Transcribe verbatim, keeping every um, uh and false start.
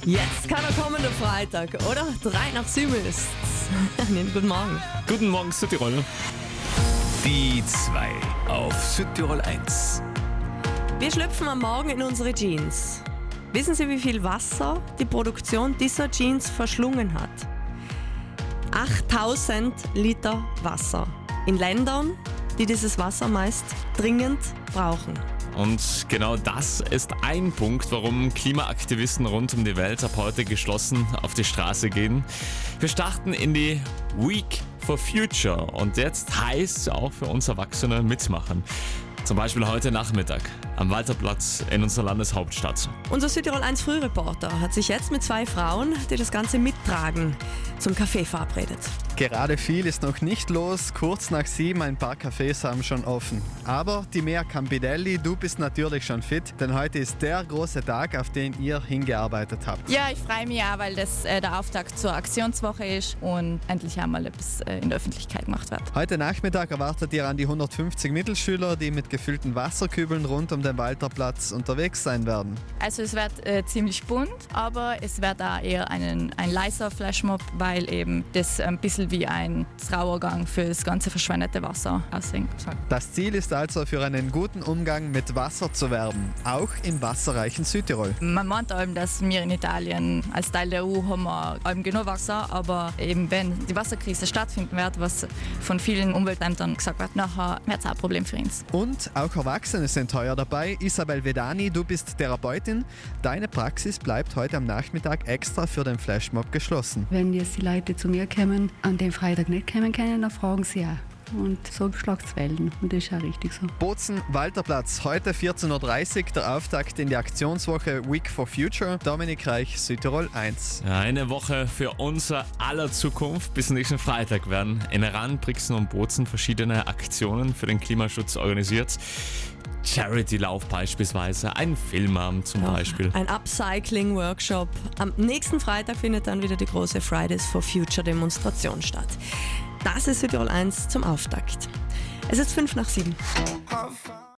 Jetzt kann er kommen, der Freitag, oder? Drei nach sieben ist's. Guten Morgen. Guten Morgen, Südtirol. Die zwei auf Südtirol eins. Wir schlüpfen am Morgen in unsere Jeans. Wissen Sie, wie viel Wasser die Produktion dieser Jeans verschlungen hat? achttausend Liter Wasser. In Ländern, die dieses Wasser meist dringend brauchen. Und genau das ist ein Punkt, warum Klimaaktivisten rund um die Welt ab heute geschlossen auf die Straße gehen. Wir starten in die Week for Future und jetzt heißt auch für uns Erwachsene mitmachen. Zum Beispiel heute Nachmittag am Walterplatz in unserer Landeshauptstadt. Unser Südtirol eins Frühreporter hat sich jetzt mit zwei Frauen, die das Ganze mittragen, zum Café verabredet. Gerade viel ist noch nicht los, kurz nach sieben, ein paar Cafés haben schon offen. Aber die Mea Campidelli, du bist natürlich schon fit, denn heute ist der große Tag, auf den ihr hingearbeitet habt. Ja, ich freue mich auch, weil das äh, der Auftakt zur Aktionswoche ist und endlich einmal etwas äh, in der Öffentlichkeit gemacht wird. Heute Nachmittag erwartet ihr an die hundertfünfzig Mittelschüler, die mit gefüllten Wasserkübeln rund um den Walterplatz unterwegs sein werden. Also es wird äh, ziemlich bunt, aber es wird auch eher einen, ein leiser Flashmob, weil eben das ein bisschen wie ein Trauergang für das ganze verschwendete Wasser aussehen soll. Das Ziel ist also, für einen guten Umgang mit Wasser zu werben, auch im wasserreichen Südtirol. Man meint eben, dass wir in Italien als Teil der E U haben wir eben genug Wasser, aber eben wenn die Wasserkrise stattfinden wird, was von vielen Umweltämtern gesagt wird, nachher wird es auch ein Problem für uns. Und auch Erwachsene sind heuer dabei. Isabel Vedani, du bist Therapeutin. Deine Praxis bleibt heute am Nachmittag extra für den Flashmob geschlossen. Wenn jetzt die Leute zu mir kommen, an dem Freitag nicht kommen können, dann fragen sie auch. Und so schlagt es Wellen. Und das ist auch richtig so. Bozen, Walterplatz, heute vierzehn Uhr dreißig, der Auftakt in die Aktionswoche Week for Future. Dominik Reich, Südtirol eins. Ja, eine Woche für unser aller Zukunft. Bis nächsten Freitag werden in Iran, Brixen und Bozen verschiedene Aktionen für den Klimaschutz organisiert. Charity-Lauf beispielsweise, ein Filmabend zum Ja, Beispiel. Ein Upcycling-Workshop. Am nächsten Freitag findet dann wieder die große Fridays for Future Demonstration statt. Das ist Südtirol eins zum Auftakt. Es ist fünf nach sieben.